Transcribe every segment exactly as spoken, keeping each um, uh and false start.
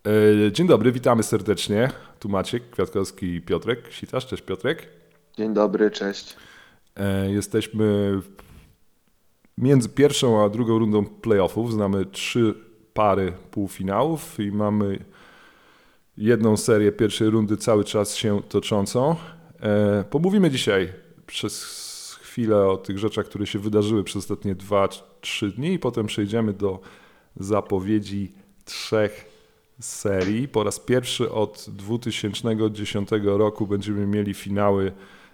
Dzień dobry, witamy serdecznie. Tu Maciek Kwiatkowski i Piotrek Sitarz. Cześć Piotrek. Dzień dobry, cześć. Jesteśmy między pierwszą a drugą rundą playoffów. Znamy trzy pary półfinałów i mamy jedną serię pierwszej rundy cały czas się toczącą. Pomówimy dzisiaj przez chwilę o tych rzeczach, które się wydarzyły przez ostatnie dwa trzy dni i potem przejdziemy do zapowiedzi trzech serii. Po raz pierwszy od dwa tysiące dziesiątego roku będziemy mieli finały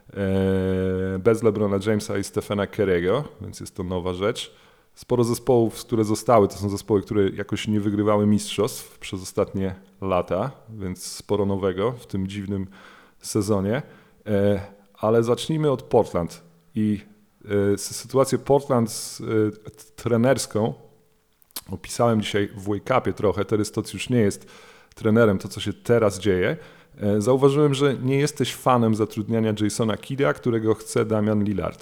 bez LeBrona Jamesa i Stephena Curry'ego, więc jest to nowa rzecz. Sporo zespołów, które zostały, to są zespoły, które jakoś nie wygrywały mistrzostw przez ostatnie lata, więc sporo nowego w tym dziwnym sezonie. Ale zacznijmy od Portland i sytuację Portland trenerską opisałem dzisiaj w Wake Upie trochę. Terry Stotts już nie jest trenerem, to co się teraz dzieje. Zauważyłem, że nie jesteś fanem zatrudniania Jasona Kidda, którego chce Damian Lillard.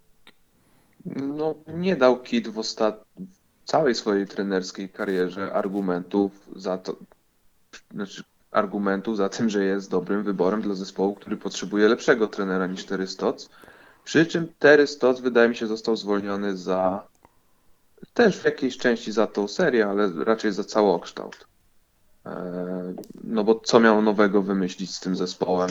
No, nie dał Kid w ostat... w całej swojej trenerskiej karierze argumentów za to, znaczy argumentów za tym, że jest dobrym wyborem dla zespołu, który potrzebuje lepszego trenera niż Terry Stotts. Przy czym Terry Stotts, wydaje mi się, został zwolniony za też w jakiejś części za tą serię, ale raczej za całokształt. Eee, No bo co miał nowego wymyślić z tym zespołem?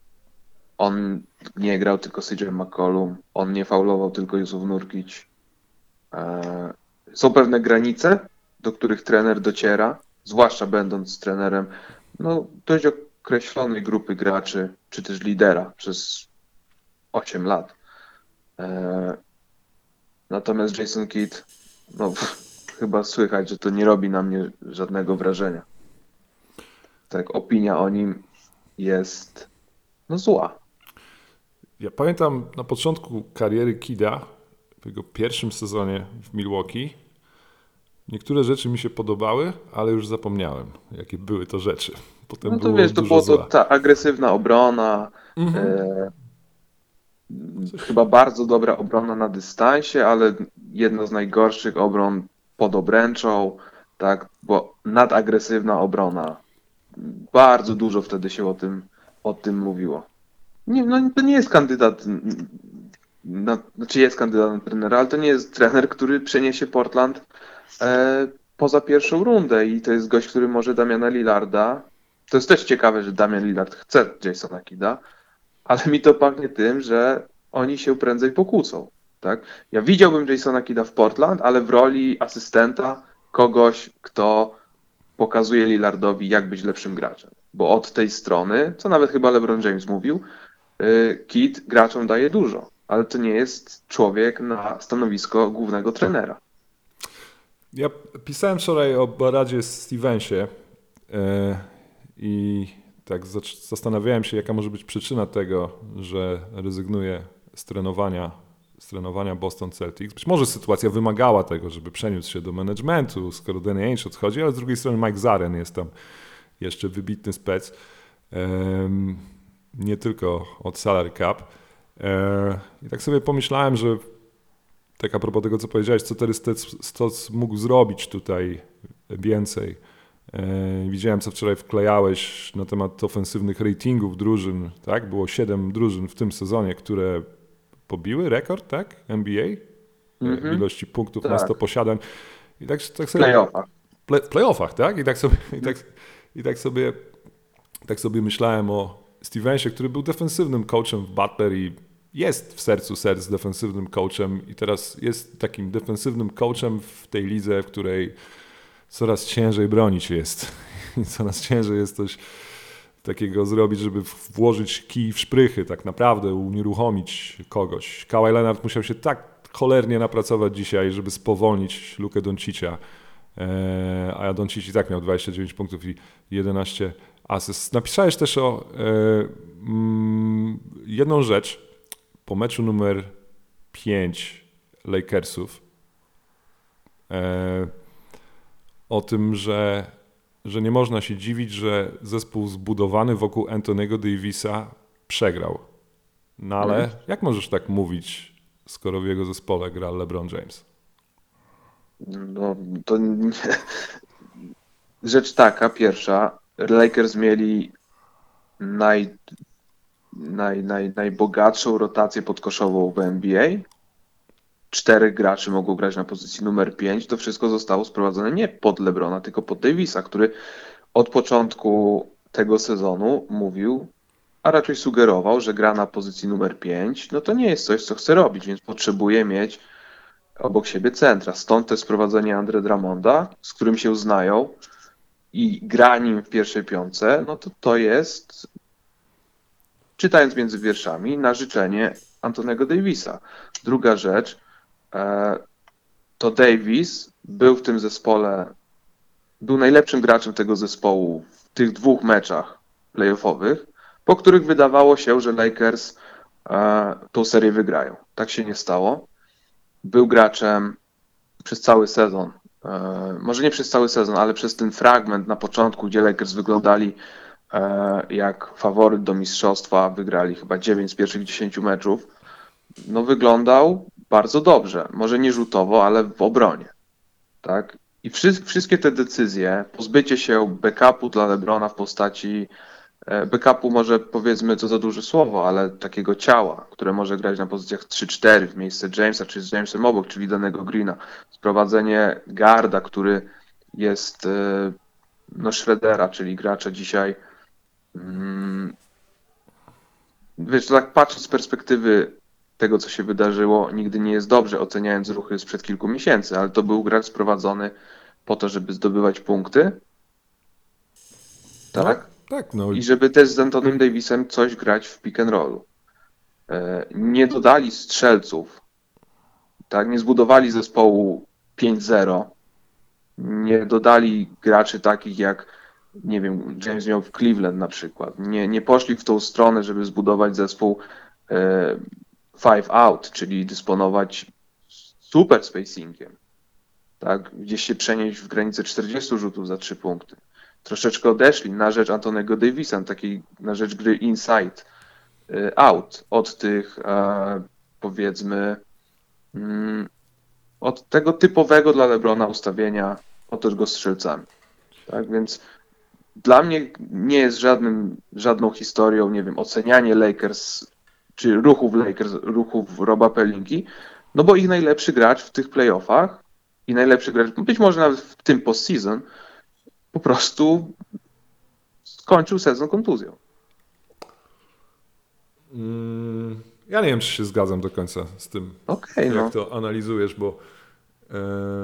On nie grał tylko C J McCollum, on nie faulował tylko Jusuf Nurkic. Eee, Są pewne granice, do których trener dociera, zwłaszcza będąc trenerem no, dość określonej grupy graczy, czy też lidera przez osiem lat. Eee, Natomiast Jason Kidd, no pff, chyba słychać, że to nie robi na mnie żadnego wrażenia. Tak, opinia o nim jest no zła. Ja pamiętam na początku kariery Kidda, w jego pierwszym sezonie w Milwaukee, niektóre rzeczy mi się podobały, ale już zapomniałem, jakie były to rzeczy. Potem No to było wiesz, to dużo było to zła. ta agresywna obrona, Mhm. e, Coś... chyba bardzo dobra obrona na dystansie, ale jedna z najgorszych obron pod obręczą, tak, bo nadagresywna obrona. Bardzo dużo wtedy się o tym, o tym mówiło. Nie, no to nie jest kandydat na, znaczy jest kandydat na trenera, ale to nie jest trener, który przeniesie Portland e, poza pierwszą rundę i to jest gość, który może Damiana Lillarda. To jest też ciekawe, że Damian Lillard chce Jasona Kidda, ale mi to pachnie tym, że oni się prędzej pokłócą. Tak? Ja widziałbym Jasona Kidda w Portland, ale w roli asystenta kogoś, kto pokazuje Lillardowi, jak być lepszym graczem. Bo od tej strony, co nawet chyba LeBron James mówił, y, Kidd graczom daje dużo, ale to nie jest człowiek na stanowisko głównego trenera. Ja pisałem wczoraj o Baradzie Stevensie e, i tak zastanawiałem się, jaka może być przyczyna tego, że rezygnuje z trenowania, z trenowania Boston Celtics. Być może sytuacja wymagała tego, żeby przeniósł się do managementu, skoro Danny Ainge odchodzi, ale z drugiej strony Mike Zaren jest tam jeszcze wybitny spec. Nie tylko od salary cap. I tak sobie pomyślałem, że tak a propos tego, co powiedziałeś, co Terry Stotts mógł zrobić tutaj więcej. Widziałem, co wczoraj wklejałeś na temat ofensywnych ratingów drużyn. Tak? Było siedem drużyn w tym sezonie, które pobiły rekord, tak? N B A w Mhm, ilości punktów na sto tak, posiadań. I tak, tak w sobie playoffach. play, w playoffach, tak? I tak sobie, i tak, i tak sobie, tak sobie myślałem o Stevensie, który był defensywnym coachem w Butler i jest w sercu serc defensywnym coachem i teraz jest takim defensywnym coachem w tej lidze, w której coraz ciężej bronić jest i coraz ciężej jest coś takiego zrobić, żeby włożyć kij w szprychy, tak naprawdę unieruchomić kogoś. Kawhi Leonard musiał się tak cholernie napracować dzisiaj, żeby spowolnić Lukę Doncicia, a ja Doncic i tak miał dwadzieścia dziewięć punktów i jedenaście asyst. Napisałeś też o e, mm, jedną rzecz po meczu numer pięć Lakersów e, o tym, że, że nie można się dziwić, że zespół zbudowany wokół Anthony'ego Davisa przegrał. No Mhm. ale jak możesz tak mówić, skoro w jego zespole gra LeBron James? No, to nie, rzecz taka, pierwsza, Lakers mieli naj, naj, naj, najbogatszą rotację podkoszową w N B A. Czterech graczy mogło grać na pozycji numer pięć. To wszystko zostało sprowadzone nie pod LeBrona, tylko pod Davisa, który od początku tego sezonu mówił, a raczej sugerował, że gra na pozycji numer pięć, no to nie jest coś, co chce robić, więc potrzebuje mieć obok siebie centra. Stąd też sprowadzenie Andre Drummonda, z którym się znają i gra nim w pierwszej piątce, no to to jest, czytając między wierszami, na życzenie Antonego Davisa. Druga rzecz, e, to Davis był w tym zespole, był najlepszym graczem tego zespołu w tych dwóch meczach playoffowych, po których wydawało się, że Lakers e, tą serię wygrają. Tak się nie stało. Był graczem przez cały sezon. E, może nie przez cały sezon, ale przez ten fragment na początku, gdzie Lakers wyglądali e, jak faworyt do mistrzostwa, wygrali chyba dziewięć z pierwszych dziesięciu meczów. No wyglądał bardzo dobrze. Może nie rzutowo, ale w obronie. Tak? I wszy- wszystkie te decyzje, pozbycie się backupu dla LeBrona w postaci e, backupu, może powiedzmy to za duże słowo, ale takiego ciała, które może grać na pozycjach trzy cztery w miejsce Jamesa, czy z Jamesem obok, czyli danego Greena. Sprowadzenie garda, który jest e, no Schroedera, czyli gracza dzisiaj. mm, Wiesz, tak patrząc z perspektywy tego, co się wydarzyło, nigdy nie jest dobrze, oceniając ruchy sprzed kilku miesięcy, ale to był gracz sprowadzony po to, żeby zdobywać punkty, No, tak? tak, no. I żeby też z Antonym Davisem coś grać w pick and rollu. E, Nie dodali strzelców, tak? Nie zbudowali zespołu pięć zero, nie dodali graczy takich jak, nie wiem, James miał w Cleveland na przykład. Nie, nie poszli w tą stronę, żeby zbudować zespół e, five out, czyli dysponować super spacingiem, tak? Gdzieś się przenieść w granicę czterdziestu rzutów za trzy punkty. Troszeczkę odeszli na rzecz Antonego Davisa, takiej na rzecz gry inside, y, out, od tych e, powiedzmy mm, od tego typowego dla LeBrona ustawienia, otocz go strzelcami. Tak więc dla mnie nie jest żadnym, żadną historią, nie wiem, ocenianie Lakers, czy ruchów Lakers, ruchów Roba Pelinki, no bo ich najlepszy gracz w tych playoffach i najlepszy gracz, być może nawet w tym postseason, po prostu skończył sezon kontuzją. Mm, ja nie wiem, czy się zgadzam do końca z tym, Okej, jak no. to analizujesz, bo e,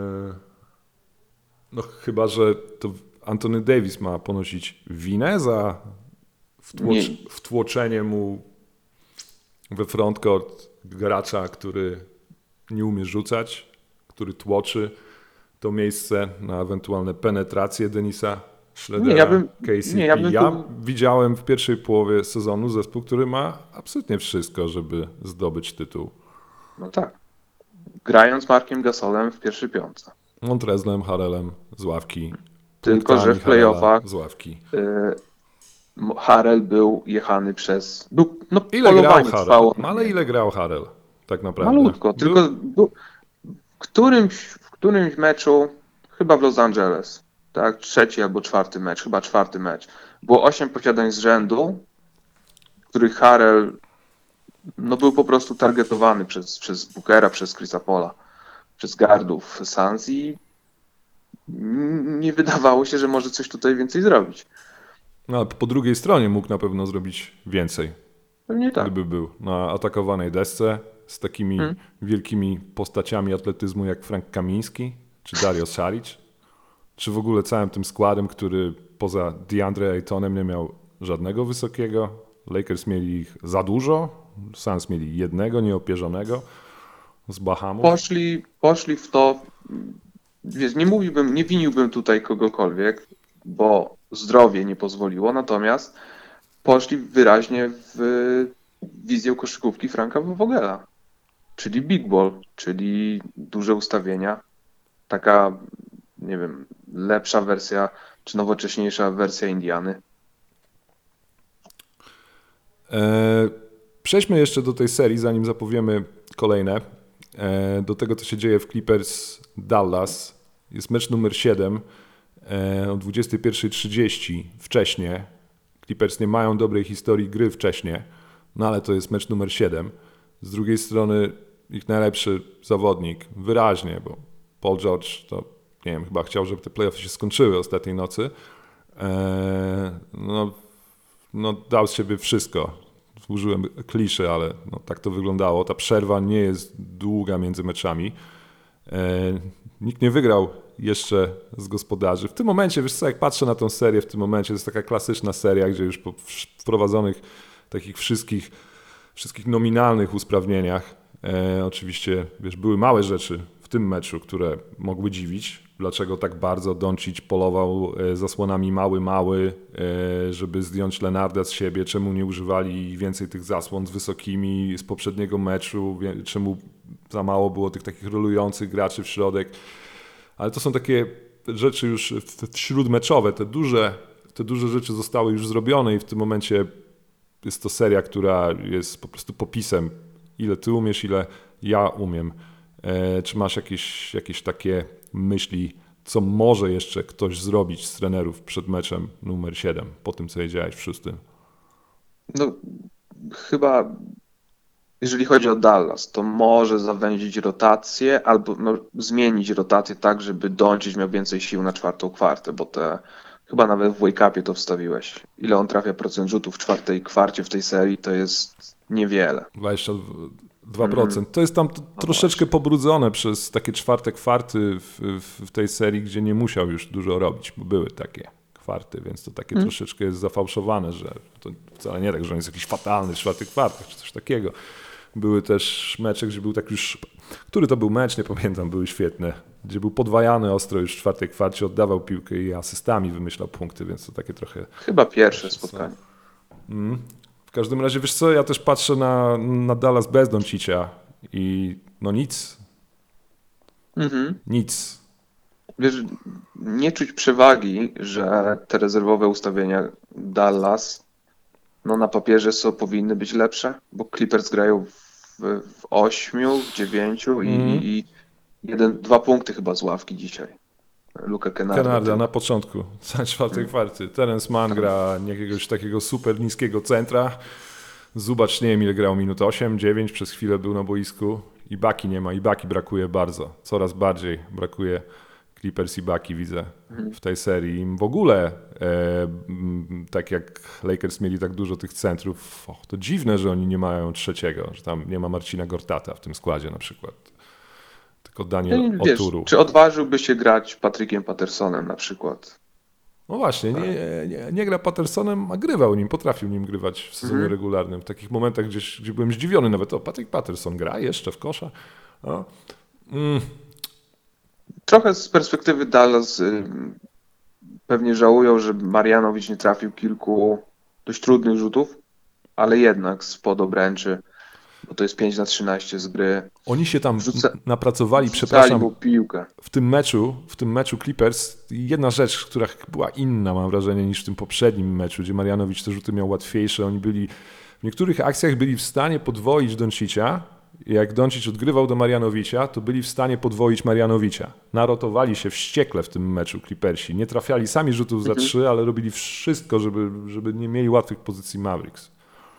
no chyba, że to Anthony Davis ma ponosić winę za wtłocz, Nie, wtłoczenie mu we frontcourt gracza, który nie umie rzucać, który tłoczy to miejsce na ewentualne penetracje Denisa Schroedera, nie, ja bym, K C P. nie, ja bym Ja tu, widziałem w pierwszej połowie sezonu zespół, który ma absolutnie wszystko, żeby zdobyć tytuł. no tak, grając Markiem Gasolem w pierwszej piątce. Montrezlem, Harrellem z ławki, Tylko, że punktami w playoffach Harrella z ławki. y, Harrell był jechany przez, był, no Ile grał polowanie Harrell? trwało No na ale niego. ile grał Harrell tak naprawdę? Malutko, Był- tylko był, w którymś, w którymś meczu, chyba w Los Angeles, tak, trzeci albo czwarty mecz, chyba czwarty mecz, było osiem posiadań z rzędu, w których Harrell no, był po prostu targetowany przez, przez Bookera, przez Chrisa Paula, przez guardów Suns i nie wydawało się, że może coś tutaj więcej zrobić. No, ale po drugiej stronie mógł na pewno zrobić więcej, Pewnie tak. gdyby był na atakowanej desce z takimi Hmm. wielkimi postaciami atletyzmu jak Frank Kamiński czy Dario Saric, czy w ogóle całym tym składem, który poza DeAndre Aytonem nie miał żadnego wysokiego. Lakers mieli ich za dużo, Suns mieli jednego nieopierzonego z Bahamów. Poszli, poszli w to, wiesz, nie mówiłbym, nie winiłbym tutaj kogokolwiek, bo zdrowie nie pozwoliło, natomiast poszli wyraźnie w wizję koszykówki Franka Vogela, czyli big ball, czyli duże ustawienia, taka, nie wiem, lepsza wersja, czy nowocześniejsza wersja Indiany. E, przejdźmy jeszcze do tej serii, zanim zapowiemy kolejne. E, do tego, co się dzieje w Clippers Dallas. Jest mecz numer siedem. o dwudziestej pierwszej trzydzieści wcześniej. Clippers nie mają dobrej historii gry wcześniej, no ale to jest mecz numer siedem. Z drugiej strony ich najlepszy zawodnik, wyraźnie, bo Paul George to, nie wiem, chyba chciał, żeby te playoffy się skończyły ostatniej nocy. Eee, no, no dał z siebie wszystko. Użyłem kliszy, ale no, tak to wyglądało. Ta przerwa nie jest długa między meczami. Eee, nikt nie wygrał jeszcze z gospodarzy. W tym momencie, wiesz co, jak patrzę na tą serię w tym momencie, to jest taka klasyczna seria, gdzie już po wprowadzonych takich wszystkich, wszystkich nominalnych usprawnieniach, e, oczywiście, wiesz, były małe rzeczy w tym meczu, które mogły dziwić. Dlaczego tak bardzo Doncic polował e, zasłonami mały, mały, e, żeby zdjąć Leonarda z siebie, czemu nie używali więcej tych zasłon z wysokimi z poprzedniego meczu, wie, czemu za mało było tych takich rolujących graczy w środek. Ale to są takie rzeczy już śródmeczowe, te duże, te duże rzeczy zostały już zrobione i w tym momencie jest to seria, która jest po prostu popisem, ile ty umiesz, ile ja umiem. E, czy masz jakieś, jakieś takie myśli, co może jeszcze ktoś zrobić z trenerów przed meczem numer siedem, po tym co wiedziałeś w szóstym? No, chyba jeżeli chodzi o Dallas, to może zawęzić rotację albo no, zmienić rotację tak, żeby Doncic miał więcej sił na czwartą kwartę, bo te, chyba nawet w wake-upie to wstawiłeś. Ile on trafia procent rzutów w czwartej kwarcie w tej serii, to jest niewiele. dwadzieścia dwa procent. Mm. To jest tam t- no troszeczkę właśnie pobrudzone przez takie czwarte kwarty w, w, w tej serii, gdzie nie musiał już dużo robić, bo były takie kwarty, więc to takie mm. troszeczkę jest zafałszowane, że to wcale nie tak, że on jest jakiś fatalny w czwartych kwartach, czy coś takiego. Były też mecze, gdzie był tak już... Który to był mecz? Nie pamiętam, były świetne. Gdzie był podwajany ostro już w czwartej kwarcie, oddawał piłkę i asystami wymyślał punkty, więc to takie trochę... Chyba pierwsze spotkanie. Mm. W każdym razie, wiesz co, ja też patrzę na, na Dallas bez Doncicia i no nic. Mhm. Nic. Wiesz, nie czuć przewagi, że te rezerwowe ustawienia Dallas no na papierze są, powinny być lepsze, bo Clippers grają w, w ośmiu, w dziewięciu i, Mm. i jeden, dwa punkty chyba z ławki dzisiaj. Luka Kennarda. Kennarda na początku, za czwartej mm. kwarty. Terence Mann gra jakiegoś takiego super niskiego centra. Zobacz, nie wiem ile grał, minut osiem, dziewięć, przez chwilę był na boisku. Ibaki nie ma, Ibaki brakuje bardzo. Coraz bardziej brakuje Clippers i Ibaki, widzę w tej serii. Im w ogóle, e, tak jak Lakers mieli tak dużo tych centrów, och, to dziwne, że oni nie mają trzeciego, że tam nie ma Marcina Gortata w tym składzie na przykład. Tylko Daniel Wiesz, Oturu. czy odważyłby się grać Patrickiem Pattersonem na przykład? No właśnie, nie, nie, nie gra Pattersonem, a grywał nim, potrafił nim grywać w sezonie mhm. regularnym. W takich momentach, gdzie, gdzie byłem zdziwiony nawet, o, Patrick Patterson gra jeszcze w kosza. No. Mm. Trochę z perspektywy Dallas y, pewnie żałują, że Marjanovic nie trafił kilku dość trudnych rzutów, ale jednak spod obręczy, bo to jest pięć na trzynaście z gry. Oni się tam Rzuca... napracowali, Rzucali przepraszam, mu piłkę. w tym meczu, w tym meczu Clippers, jedna rzecz, która była inna, mam wrażenie, niż w tym poprzednim meczu, gdzie Marjanovic te rzuty miał łatwiejsze. Oni byli, w niektórych akcjach byli w stanie podwoić Doncicia. Jak Doncic odgrywał do Marjanovicia, to byli w stanie podwoić Marjanovicia. Narotowali się wściekle w tym meczu Clippersi. Nie trafiali sami rzutów za trzy, mhm. ale robili wszystko, żeby, żeby nie mieli łatwych pozycji Mavericks.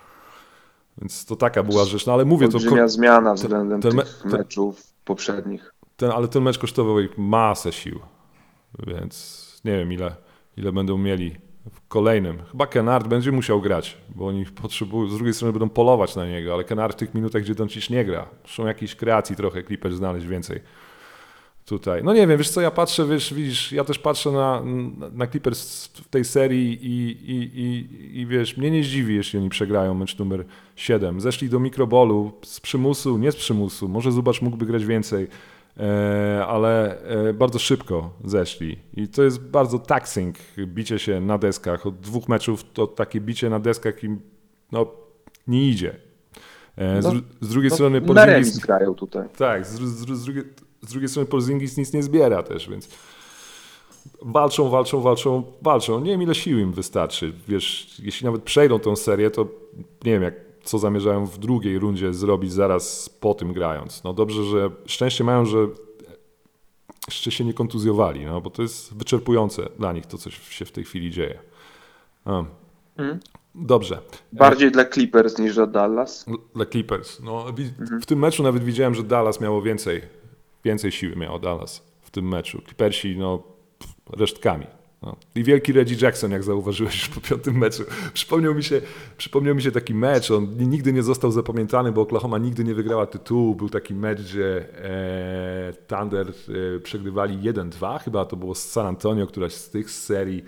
Więc to taka była rzecz. No ale mówię, to... Olbrzymia zmiana względem ten, tych ten, meczów poprzednich. Ten, ale ten mecz kosztował ich masę sił. Więc nie wiem, ile, ile będą mieli w kolejnym. Chyba Kennard będzie musiał grać, bo oni potrzebują, z drugiej strony będą polować na niego, ale Kennard w tych minutach, gdzie Doncic nie gra. Muszą jakiejś kreacji trochę Clippers znaleźć więcej tutaj. No nie wiem, wiesz co, ja patrzę, wiesz, widzisz, ja też patrzę na, na Clippers w tej serii i, i, i, i wiesz, mnie nie zdziwi, jeśli oni przegrają mecz numer siedem. Zeszli do mikrobolu z przymusu, nie z przymusu, może Zubac mógłby grać więcej, e, ale e, bardzo szybko zeszli i to jest bardzo taxing, bicie się na deskach. Od dwóch meczów to takie bicie na deskach im no, nie idzie. E, z, no, z drugiej no, strony Porzingis grają tutaj. Tak, z, z, z, drugiej, z drugiej strony Porzingis nic nie zbiera też, więc walczą, walczą, walczą, walczą. Nie wiem, ile sił im wystarczy. Wiesz, jeśli nawet przejdą tą serię, to nie wiem, jak, co zamierzają w drugiej rundzie zrobić zaraz po tym grając. No dobrze, że szczęście mają, że jeszcze się nie kontuzjowali, no, bo to jest wyczerpujące dla nich to, co się w tej chwili dzieje. A. Mhm. Dobrze. Bardziej dla Clippers niż dla Dallas. Dla Clippers. No, Mhm. w tym meczu nawet widziałem, że Dallas miało więcej, więcej siły miało Dallas w tym meczu. Clippersi no, resztkami. No. I wielki Reggie Jackson, jak zauważyłeś już po piątym meczu. Przypomniał mi się, przypomniał mi się taki mecz, on nigdy nie został zapamiętany, bo Oklahoma nigdy nie wygrała tytułu. Był taki mecz, gdzie e, Thunder e, przegrywali jeden dwa, chyba to było z San Antonio, któraś z tych serii.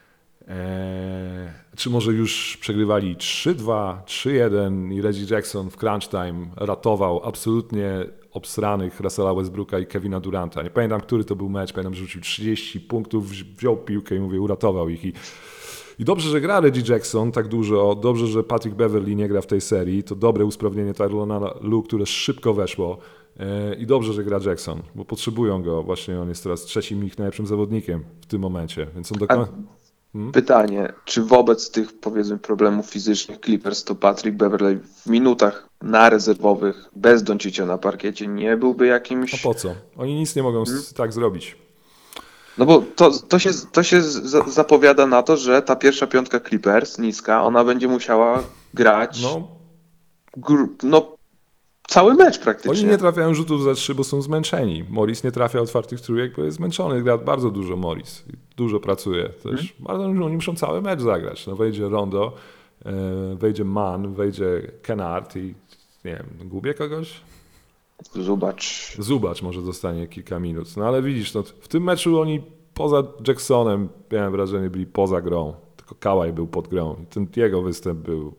Eee, czy może już przegrywali trzy dwa, trzy jeden i Reggie Jackson w crunch time ratował absolutnie obsranych Russella Westbrooka i Kevina Duranta. Nie pamiętam, który to był mecz, pamiętam, że rzucił trzydzieści punktów, wziął piłkę i mówię, uratował ich. I, i dobrze, że gra Reggie Jackson tak dużo, dobrze, że Patrick Beverley nie gra w tej serii, to dobre usprawnienie Tyrona Lue, które szybko weszło. I dobrze, że gra Jackson, bo potrzebują go. Właśnie on jest teraz trzecim ich najlepszym zawodnikiem w tym momencie, więc on do końca... Hmm? Pytanie, czy wobec tych, powiedzmy, problemów fizycznych Clippers, to Patrick Beverley w minutach na rezerwowych, bez Doncicia na parkiecie, nie byłby jakimś... A po co? Oni nic nie mogą hmm? tak zrobić. No bo to, to się, to się z, zapowiada na to, że ta pierwsza piątka Clippers, niska, ona będzie musiała grać no, gr, no cały mecz praktycznie. Oni nie trafiają rzutów za trzy, bo są zmęczeni. Morris nie trafia otwartych trójek, bo jest zmęczony. Gra bardzo dużo Morris. Dużo pracuje też. Hmm. Bardzo, oni muszą cały mecz zagrać. No, wejdzie Rondo, wejdzie Mann, wejdzie Kennard i nie wiem, gubię kogoś? Zubacz. Zubacz może dostanie kilka minut. No ale widzisz, no, w tym meczu oni poza Jacksonem, miałem wrażenie, byli poza grą. Tylko Kawhi był pod grą. I ten jego występ był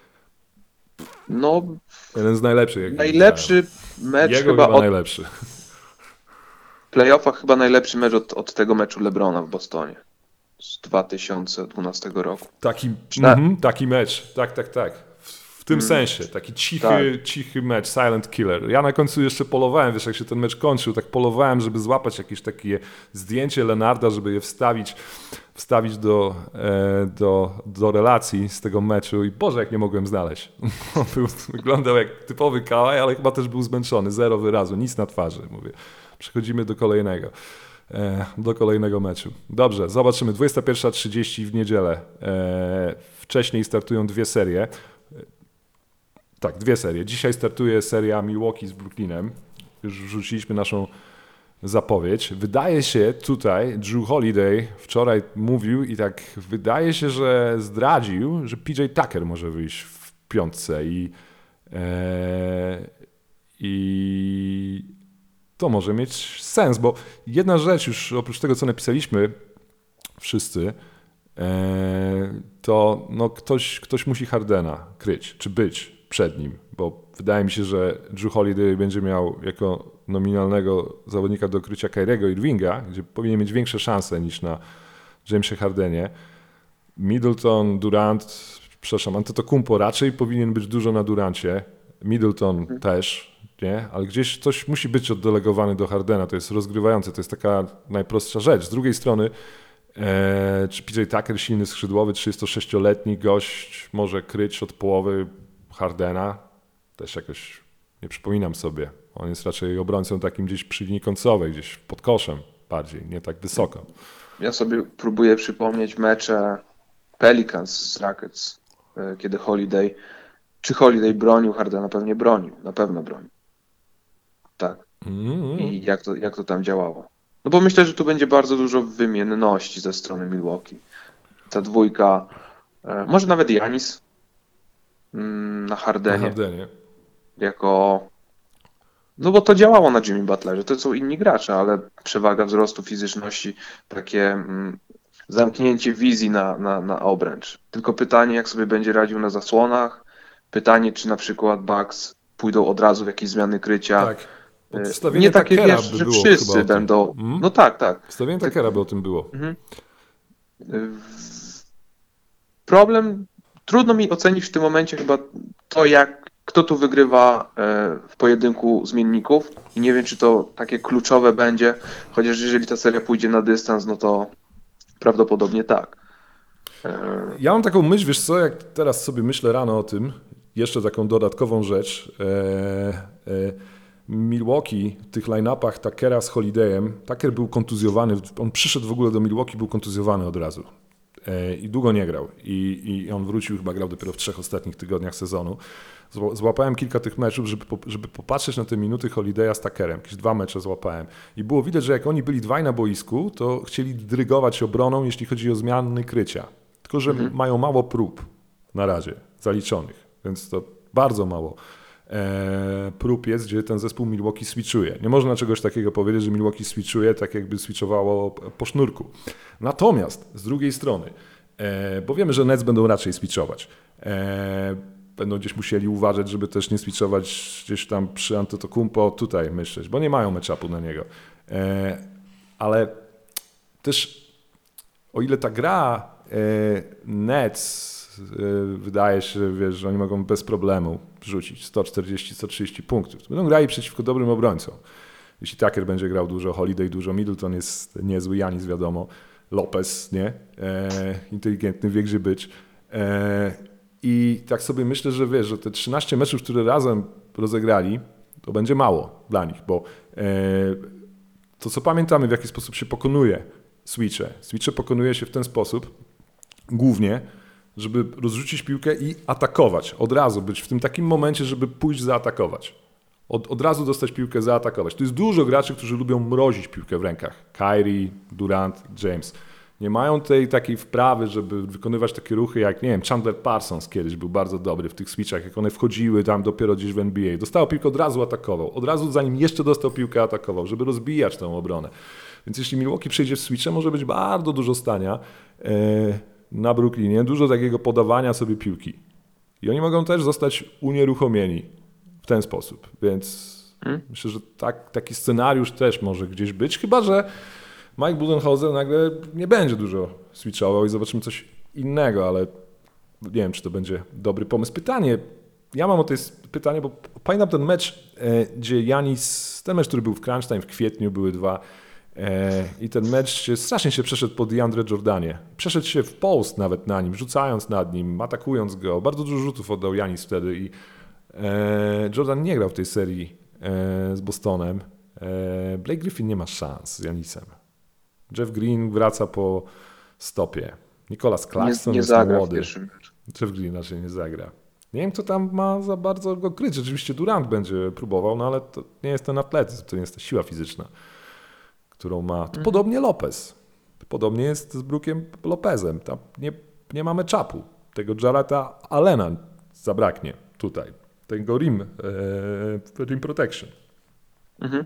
no, jeden z najlepszych. Najlepszy mecz jego chyba, chyba od najlepszy. W playoffach chyba najlepszy mecz od, od tego meczu LeBrona w Bostonie z dwa tysiące dwunastego roku. Taki, mm-hmm, taki mecz, tak, tak, tak. W, w tym mm. sensie, taki cichy, tak. cichy mecz, silent killer. Ja na końcu jeszcze polowałem, wiesz, jak się ten mecz kończył, tak polowałem, żeby złapać jakieś takie zdjęcie Leonarda, żeby je wstawić, wstawić do, e, do, do relacji z tego meczu i Boże, jak nie mogłem znaleźć. Był, wyglądał jak typowy Kawhi, ale chyba też był zmęczony, zero wyrazu, nic na twarzy, mówię. Przechodzimy do kolejnego. Do kolejnego meczu. Dobrze, zobaczymy. dwudziesta pierwsza trzydzieści w niedzielę. Wcześniej startują dwie serie. Tak, dwie serie. Dzisiaj startuje seria Milwaukee z Brooklynem. Już wrzuciliśmy naszą zapowiedź. Wydaje się tutaj, Drew Holiday wczoraj mówił i tak wydaje się, że zdradził, że P J Tucker może wyjść w piątce i e, i to może mieć sens, bo jedna rzecz już oprócz tego, co napisaliśmy wszyscy, to no ktoś, ktoś musi Hardena kryć, czy być przed nim, bo wydaje mi się, że Drew Holiday będzie miał jako nominalnego zawodnika do krycia Kyriego Irvinga, gdzie powinien mieć większe szanse niż na Jamesie Hardenie. Middleton, Durant, przepraszam, Antetokounmpo raczej powinien być dużo na Durancie, Middleton hmm. też, nie? Ale gdzieś coś musi być oddelegowany do Hardena, to jest rozgrywające, to jest taka najprostsza rzecz. Z drugiej strony, e, czy P J Tucker, silny skrzydłowy, trzydziestosześcioletni gość może kryć od połowy Hardena? Też jakoś nie przypominam sobie. On jest raczej obrońcą takim gdzieś przy linii końcowej, gdzieś pod koszem bardziej, nie tak wysoko. Ja sobie próbuję przypomnieć mecze Pelicans z Rockets, kiedy Holiday, czy Holiday bronił Hardena? Pewnie bronił, na pewno bronił. Tak. Mm-hmm. I jak to, jak to tam działało? No bo myślę, że tu będzie bardzo dużo wymienności ze strony Milwaukee. Ta dwójka, e, może nawet Giannis mm, na Hardenie. Na Hardenie. Jako... No bo to działało na Jimmy Butlerze. To są inni gracze, ale przewaga wzrostu fizyczności, takie mm, zamknięcie wizji na, na, na obręcz. Tylko pytanie, jak sobie będzie radził na zasłonach. Pytanie, czy na przykład Bucks pójdą od razu w jakieś zmiany krycia. Tak. Nie takie, wiesz, że wszyscy będą... Hmm? No tak, tak. Wstawienie Tuckera by o tym było. Mhm. Problem, trudno mi ocenić w tym momencie chyba to, jak kto tu wygrywa w pojedynku zmienników i nie wiem, czy to takie kluczowe będzie, chociaż jeżeli ta seria pójdzie na dystans, no to prawdopodobnie tak. Ja mam taką myśl, wiesz co, jak teraz sobie myślę rano o tym, jeszcze taką dodatkową rzecz, e, e, Milwaukee w tych line-upach Tuckera z Holidayem, Tucker był kontuzjowany, on przyszedł w ogóle do Milwaukee, był kontuzjowany od razu i długo nie grał i, i on wrócił, chyba grał dopiero w trzech ostatnich tygodniach sezonu. Złapałem kilka tych meczów, żeby, żeby popatrzeć na te minuty Holidaya z Tuckerem, jakieś dwa mecze złapałem i było widać, że jak oni byli dwaj na boisku, to chcieli drygować obroną, jeśli chodzi o zmiany krycia, tylko że mhm. mają mało prób na razie zaliczonych, więc to bardzo mało prób jest, gdzie ten zespół Milwaukee switchuje. Nie można czegoś takiego powiedzieć, że Milwaukee switchuje tak jakby switchowało po sznurku. Natomiast z drugiej strony, bo wiemy, że Nets będą raczej switchować, będą gdzieś musieli uważać, żeby też nie switchować gdzieś tam przy Antetokounmpo tutaj myśleć, bo nie mają matchupu na niego. Ale też o ile ta gra Nets wydaje się, wiesz, że oni mogą bez problemu rzucić sto czterdzieści sto trzydzieści punktów. To będą grali przeciwko dobrym obrońcom. Jeśli Tucker będzie grał dużo, Holiday dużo, Middleton jest niezły, Giannis wiadomo, Lopez, nie? E, inteligentny, wie gdzie być. E, I tak sobie myślę, że wiesz, że te trzynaście meczów, które razem rozegrali, to będzie mało dla nich, bo e, to co pamiętamy, w jaki sposób się pokonuje switche. Switche pokonuje się w ten sposób, głównie, żeby rozrzucić piłkę i atakować. Od razu być w tym takim momencie, żeby pójść zaatakować. Od, od razu dostać piłkę, zaatakować. To jest dużo graczy, którzy lubią mrozić piłkę w rękach. Kyrie, Durant, James. Nie mają tej takiej wprawy, żeby wykonywać takie ruchy jak, nie wiem, Chandler Parsons kiedyś był bardzo dobry w tych switchach, jak one wchodziły tam dopiero gdzieś w N B A. Dostał piłkę, od razu atakował. Od razu zanim jeszcze dostał piłkę, atakował, żeby rozbijać tę obronę. Więc jeśli Milwaukee przejdzie w switche, może być bardzo dużo stania yy, na Brooklynie, dużo takiego podawania sobie piłki. I oni mogą też zostać unieruchomieni w ten sposób. Więc hmm? myślę, że tak, taki scenariusz też może gdzieś być, chyba że Mike Budenholzer nagle nie będzie dużo switchował i zobaczymy coś innego, ale nie wiem, czy to będzie dobry pomysł. Pytanie, ja mam o to jest pytanie, bo pamiętam ten mecz, gdzie Giannis, ten mecz, który był w crunch time w kwietniu, były dwa i ten mecz się, strasznie się przeszedł po DeAndre Jordanie. Przeszedł się w post nawet na nim, rzucając nad nim, atakując go. Bardzo dużo rzutów oddał Giannis wtedy i Jordan nie grał w tej serii z Bostonem. Blake Griffin nie ma szans z Giannisem. Jeff Green wraca po stopie. Nicholas Claxton nie, nie jest zagra młody. W pierwszym meczu. Jeff Green raczej nie zagra. Nie wiem, kto tam ma za bardzo go kryć. Rzeczywiście Durant będzie próbował, no ale to nie jest ten atletyzm, to nie jest ta siła fizyczna, którą ma. To mhm. Podobnie Lopez. Podobnie jest z Brookiem Lopezem. Tam nie, nie mamy czapu. Tego Jarretta Allena zabraknie tutaj. Tego rim, e, rim protection. Mhm.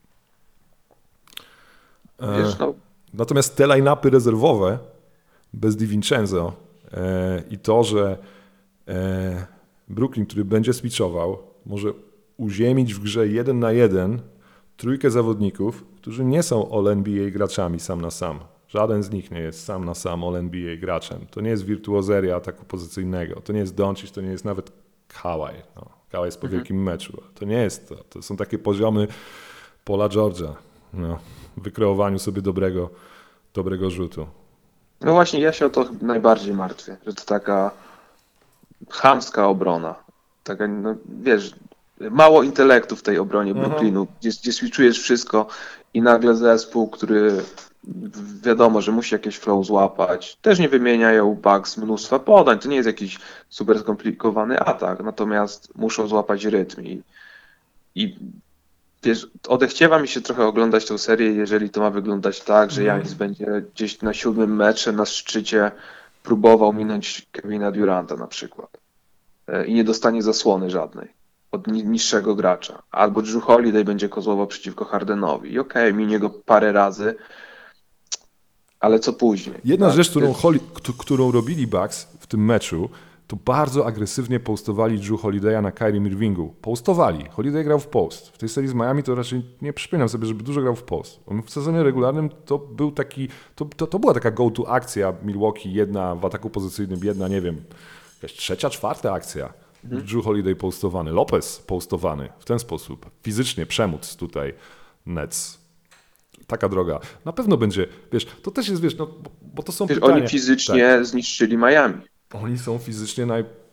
Wiesz, no. Natomiast te line-upy rezerwowe bez DiVincenzo e, i to, że e, Brooklyn, który będzie switchował, może uziemić w grze jeden na jeden trójkę zawodników, którzy nie są All N B A graczami sam na sam. Żaden z nich nie jest sam na sam All N B A graczem. To nie jest wirtuozeria ataku pozycyjnego. To nie jest Doncic, to nie jest nawet Kawhi. No, Kawhi jest po mhm. wielkim meczu. To nie jest to. To są takie poziomy Paula George'a. No, w wykreowaniu sobie dobrego, dobrego rzutu. No właśnie, ja się o to najbardziej martwię, że to taka chamska obrona. Taka, no, wiesz, mało intelektu w tej obronie Brooklynu, gdzie, gdzie switchujesz wszystko i nagle zespół, który wiadomo, że musi jakieś flow złapać. Też nie wymieniają Bucks mnóstwa podań. To nie jest jakiś super skomplikowany atak, natomiast muszą złapać rytm i, i wiesz, odechciewa mi się trochę oglądać tę serię, jeżeli to ma wyglądać tak, że Giannis będzie gdzieś na siódmym metrze na szczycie próbował minąć Kevina Duranta na przykład i nie dostanie zasłony żadnej od niższego gracza. Albo Drew Holiday będzie kozłował przeciwko Hardenowi i okej, okay, minie go parę razy, ale co później? Jedna tak? rzecz, którą, Holi- którą robili Bucks w tym meczu, to bardzo agresywnie postowali Drew Holiday'a na Kyrie Irvingu. Postowali. Holiday grał w post. W tej serii z Miami to raczej nie przypominam sobie, żeby dużo grał w post. On w sezonie regularnym to był taki, to, to, to była taka go-to akcja Milwaukee, jedna w ataku pozycyjnym, jedna, nie wiem, jakaś trzecia, czwarta akcja. Mhm. Drew Holiday postowany, Lopez postowany w ten sposób. Fizycznie przemóc tutaj Nets. Taka droga. Na pewno będzie, wiesz, to też jest, wiesz, no, bo, bo to są wiesz, pytania. Oni fizycznie tak. zniszczyli Miami. Oni są fizycznie naj,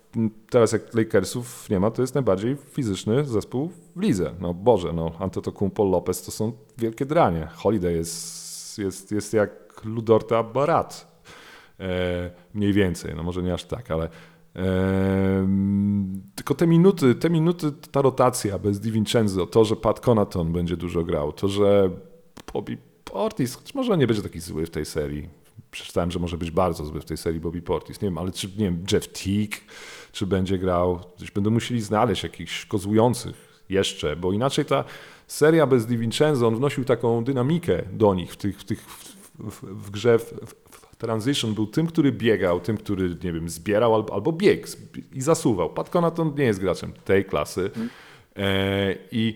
teraz jak Lakersów nie ma, to jest najbardziej fizyczny zespół w lidze. No Boże, no Antetokounmpo, Lopez to są wielkie dranie. Holiday jest, jest, jest jak Ludorta Barat. E, mniej więcej, no może nie aż tak, ale e, tylko te minuty, te minuty, ta rotacja bez DiVincenzo, to, że Pat Connaughton będzie dużo grał, to, że Bobby Portis może nie będzie taki zły w tej serii. Przeczytałem, że może być bardzo zły w tej serii Bobby Portis. Nie wiem, ale czy nie wiem, Jeff Teague, czy będzie grał, coś będą musieli znaleźć jakichś kozłujących jeszcze, bo inaczej ta seria bez DiVincenzo, on wnosił taką dynamikę do nich w, tych, w, tych, w, w, w grze, w, w transition, był tym, który biegał, tym, który, nie wiem, zbierał albo, albo biegł i zasuwał. Pat Connaughton nie jest graczem tej klasy hmm. e, i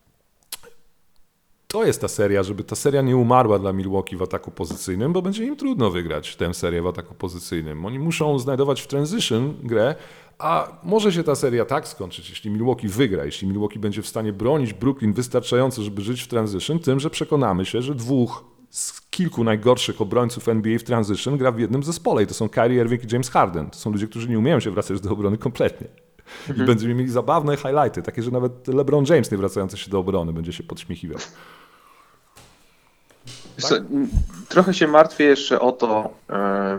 to jest ta seria, żeby ta seria nie umarła dla Milwaukee w ataku pozycyjnym, bo będzie im trudno wygrać tę serię w ataku pozycyjnym. Oni muszą znajdować w transition grę, a może się ta seria tak skończyć, jeśli Milwaukee wygra, jeśli Milwaukee będzie w stanie bronić Brooklyn wystarczająco, żeby żyć w transition, tym, że przekonamy się, że dwóch z kilku najgorszych obrońców N B A w transition gra w jednym zespole i to są Kyrie Irving i James Harden. To są ludzie, którzy nie umieją się wracać do obrony kompletnie. Mhm. I będziemy mieli zabawne highlighty, takie, że nawet LeBron James nie wracający się do obrony będzie się podśmiechiwał. Tak? Trochę się martwię jeszcze o to, e,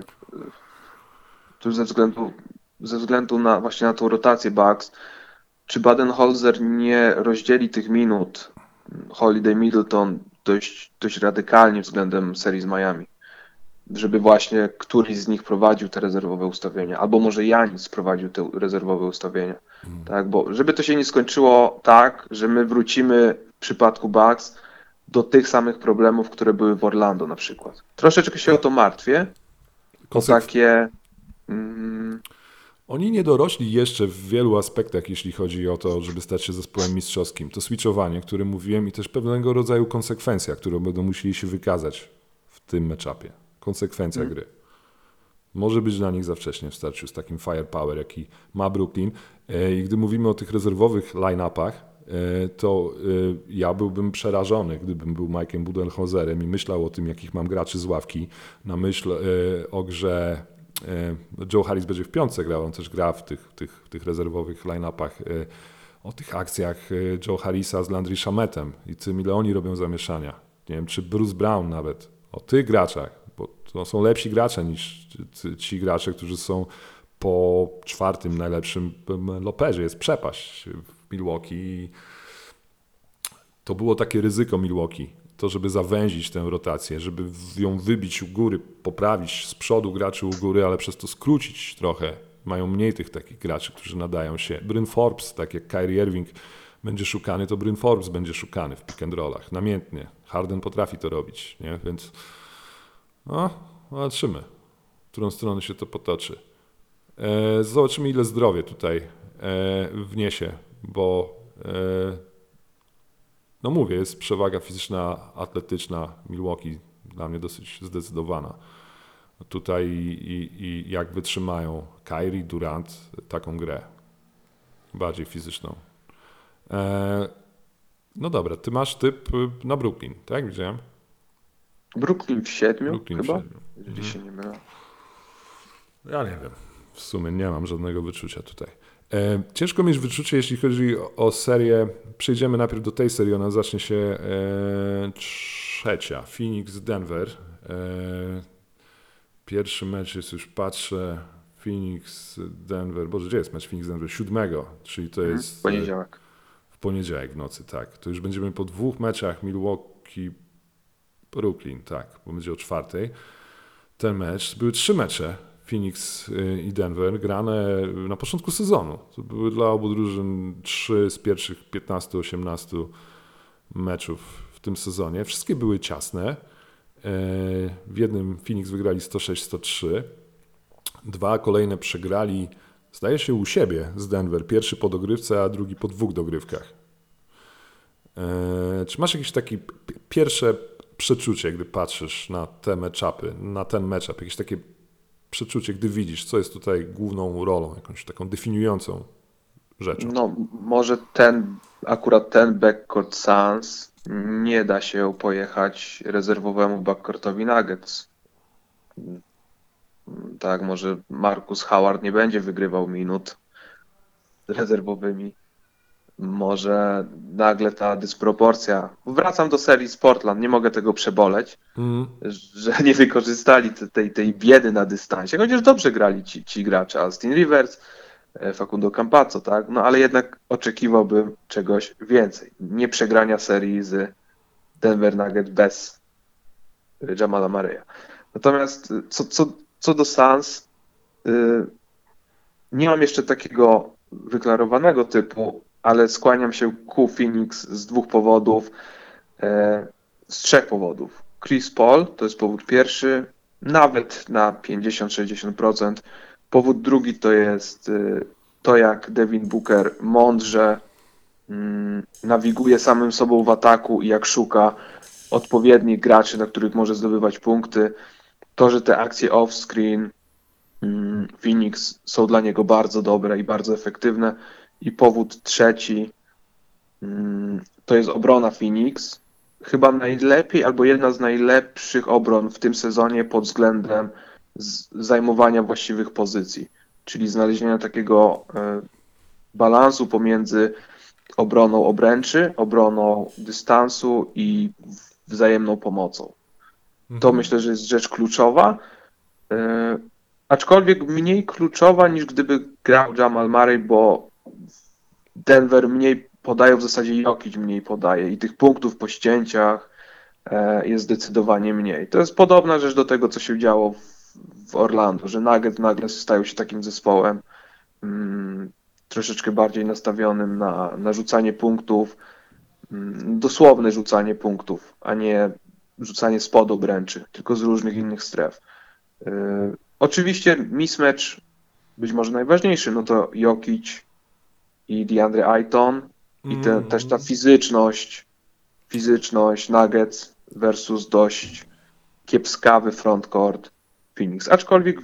tu ze względu, ze względu na właśnie na tą rotację Bucks, czy Budenholzer nie rozdzieli tych minut Holiday Middleton dość, dość radykalnie względem serii z Miami, żeby właśnie któryś z nich prowadził te rezerwowe ustawienia, albo może Janis prowadził te rezerwowe ustawienia, hmm. tak, bo żeby to się nie skończyło tak, że my wrócimy w przypadku Bucks do tych samych problemów, które były w Orlando na przykład. Troszeczkę się o to martwię. Konsekw- takie... Mm... Oni nie dorośli jeszcze w wielu aspektach, jeśli chodzi o to, żeby stać się zespołem mistrzowskim. To switchowanie, które mówiłem i też pewnego rodzaju konsekwencja, którą będą musieli się wykazać w tym meczapie. Konsekwencja hmm. gry. Może być dla nich za wcześnie w starciu z takim firepower, jaki ma Brooklyn. I gdy mówimy o tych rezerwowych line-upach, to ja byłbym przerażony, gdybym był Mike'em Budenholzerem i myślał o tym, jakich mam graczy z ławki, na myśl o grze. Joe Harris będzie w piątce grał, on też gra w tych, tych, w tych rezerwowych line-upach, o tych akcjach Joe Harrisa z Landry Shametem i tym, ile oni robią zamieszania. Nie wiem, czy Bruce Brown nawet, o tych graczach, bo to są lepsi gracze niż ci gracze, którzy są po czwartym najlepszym Lopezie. Jest przepaść w Milwaukee. To było takie ryzyko Milwaukee, to żeby zawęzić tę rotację, żeby ją wybić u góry, poprawić z przodu graczy u góry, ale przez to skrócić trochę. Mają mniej tych takich graczy, którzy nadają się. Bryn Forbes, tak jak Kyrie Irving będzie szukany, to Bryn Forbes będzie szukany w pick and rollach, namiętnie. Harden potrafi to robić, nie? Więc no, zobaczymy, w którą stronę się to potoczy. E, zobaczymy, ile zdrowie tutaj e, wniesie, bo e, no mówię, jest przewaga fizyczna, atletyczna Milwaukee dla mnie dosyć zdecydowana. Tutaj i, i, i jak wytrzymają Kyrie, Durant taką grę bardziej fizyczną. E, no dobra, ty masz typ na Brooklyn, tak? Widziałem? Brooklyn w siedmiu Brooklyn chyba? w siedmiu. Jeżeli się nie mylę. Ja nie wiem. W sumie nie mam żadnego wyczucia tutaj. E, ciężko mieć wyczucie, jeśli chodzi o, o serię. Przejdziemy najpierw do tej serii. Ona zacznie się e, trzecia. Phoenix, Denver. E, pierwszy mecz jest, już patrzę, Phoenix, Denver. Boże, gdzie jest mecz Phoenix, Denver? Siódmego, czyli to jest... W poniedziałek. W poniedziałek w nocy, tak. To już będziemy po dwóch meczach Milwaukee, Brooklyn, tak, bo będzie o czwartej. Ten mecz, były trzy mecze Phoenix i Denver grane na początku sezonu. To były dla obu drużyn trzy z pierwszych piętnastu osiemnastu meczów w tym sezonie. Wszystkie były ciasne. W jednym Phoenix wygrali sto sześć sto trzy. Dwa kolejne przegrali, zdaje się, u siebie z Denver. Pierwszy po dogrywce, a drugi po dwóch dogrywkach. Czy masz jakieś takie pierwsze przeczucie, gdy patrzysz na te meczapy, na ten meczap, jakieś takie przeczucie, gdy widzisz, co jest tutaj główną rolą, jakąś taką definiującą rzeczą? No, może ten, akurat ten backcourt Suns nie da się pojechać rezerwowemu backcourtowi Nuggets. Tak, może Marcus Howard nie będzie wygrywał minut, rezerwowymi. Może nagle ta dysproporcja. Wracam do serii z Portland, nie mogę tego przeboleć, Mm. że nie wykorzystali te- tej, tej biedy na dystansie, chociaż dobrze grali ci, ci gracze, Austin Rivers, e, Facundo Campazzo, tak? No ale jednak oczekiwałbym czegoś więcej. Nie przegrania serii z Denver Nuggets bez y, Jamala Murray'a. Natomiast y, co, co, co do Suns, y, nie mam jeszcze takiego wyklarowanego typu, ale skłaniam się ku Phoenix z dwóch powodów, e, z trzech powodów. Chris Paul to jest powód pierwszy, nawet na pięćdziesiąt sześćdziesiąt procent. Powód drugi to jest y, to, jak Devin Booker mądrze mm, nawiguje samym sobą w ataku i jak szuka odpowiednich graczy, na których może zdobywać punkty. To, że te akcje off-screen mm, Phoenix są dla niego bardzo dobre i bardzo efektywne. I powód trzeci mm, to jest obrona Phoenix. Chyba najlepiej albo jedna z najlepszych obron w tym sezonie pod względem z- zajmowania właściwych pozycji, czyli znalezienia takiego e, balansu pomiędzy obroną obręczy, obroną dystansu i wzajemną pomocą. To myślę, że jest rzecz kluczowa, e, aczkolwiek mniej kluczowa niż gdyby grał Jamal Murray, bo Denver mniej podaje, w zasadzie Jokic mniej podaje i tych punktów po ścięciach e, jest zdecydowanie mniej. To jest podobna rzecz do tego, co się działo w, w Orlando, że Nuggets nagle stają się takim zespołem mm, troszeczkę bardziej nastawionym na, na rzucanie punktów, mm, dosłowne rzucanie punktów, a nie rzucanie spod obręczy, tylko z różnych innych stref. E, oczywiście mismatch, być może najważniejszy, no to Jokic i DeAndre Ayton i te, Mm. też ta fizyczność, fizyczność Nuggets versus dość kiepskawy frontcourt Phoenix. Aczkolwiek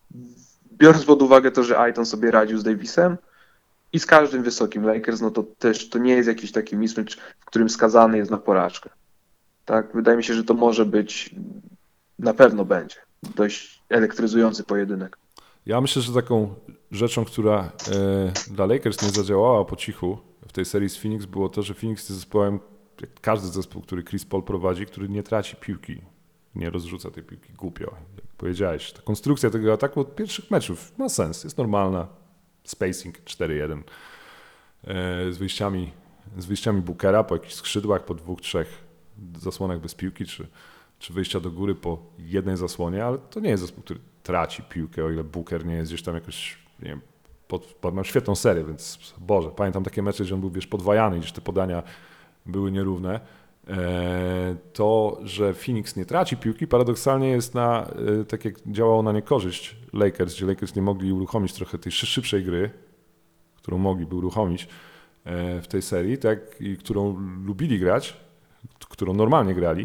biorąc pod uwagę to, że Ayton sobie radził z Davisem i z każdym wysokim Lakers, no to też to nie jest jakiś taki mismatch, w którym skazany jest na porażkę. Tak, wydaje mi się, że to może być, na pewno będzie dość elektryzujący pojedynek. Ja myślę, że taką rzeczą, która e, dla Lakers nie zadziałała po cichu w tej serii z Phoenix, było to, że Phoenix jest zespołem, jak każdy zespół, który Chris Paul prowadzi, który nie traci piłki, nie rozrzuca tej piłki głupio. Jak powiedziałeś, ta konstrukcja tego ataku od pierwszych meczów ma sens, jest normalna. Spacing cztery jeden e, z wyjściami, z wyjściami Bookera po jakichś skrzydłach, po dwóch, trzech zasłonach bez piłki, czy, czy wyjścia do góry po jednej zasłonie, ale to nie jest zespół, który traci piłkę, o ile Booker nie jest gdzieś tam jakoś, nie wiem, pod, pod, miał świetną serię, więc Boże, pamiętam takie mecze, gdzie on był, wiesz, podwajany, gdzieś te podania były nierówne. E, to, że Phoenix nie traci piłki, paradoksalnie jest na, e, tak jak działało na niekorzyść Lakers, gdzie Lakers nie mogli uruchomić trochę tej szybszej gry, którą mogliby uruchomić e, w tej serii, tak, i którą lubili grać, którą normalnie grali.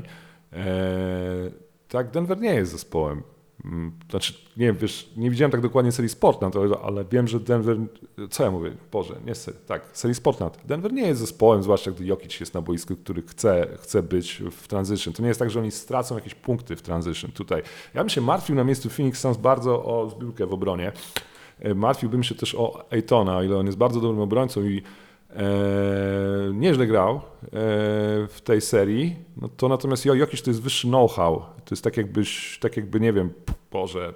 E, tak, Denver nie jest zespołem. Mm, Znaczy, nie wiem, wiesz, nie widziałem tak dokładnie serii z Portland, ale, ale wiem, że Denver, co ja mówię, Boże, nie serii, tak, serii z Portland. Denver nie jest zespołem, zwłaszcza gdy Jokic jest na boisku, który chce, chce być w transition. To nie jest tak, że oni stracą jakieś punkty w transition tutaj. Ja bym się martwił na miejscu Phoenix Suns bardzo o zbiórkę w obronie. E, Martwiłbym się też o Aytona, o ile on jest bardzo dobrym obrońcą i E, nieźle grał e, w tej serii, no to natomiast Jokic to jest wyższy know-how. To jest tak jakbyś, tak jakby, nie wiem, Boże.